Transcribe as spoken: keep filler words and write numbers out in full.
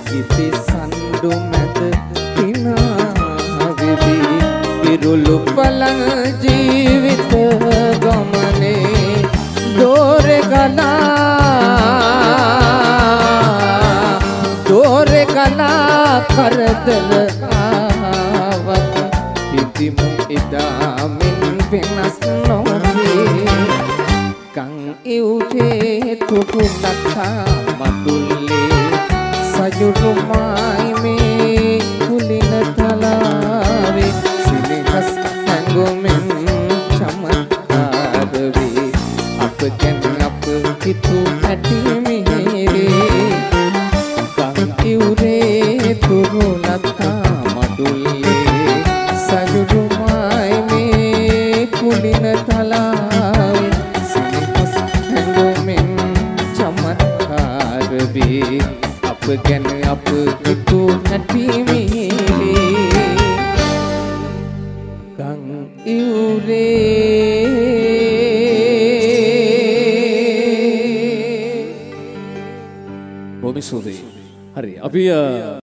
ඉති සඳු මැද හිනා වෙවි ඉරුළු පළඟ ජීවිත ගමනේ දෝරේ ගලා දෝරේ ගලා කරදර ආවත් ඉදිමු එදා මින් වෙනස් නොවේ කන් ඉවුටේ තුකුලක්කා මතුල්ලේ සජුරුමයි මේ කුලින තලාවේ සිනහස් ඇඟුමෙන් චමත්කාර වේ අප ගැන අප හිතු ඇති මිහිරේ කන් ඉවුරේ තුකුලක්කා මතුල්ලේ සජුරුමයි මේ කුලින තලාවේ සිනහස් ඇඟුමෙන් චමත්කාර වේ අප ගැන අප හිතු නැති මිහිරේ කන් ඉවුරේ බොහොම ස්තුතියි. හරි අපි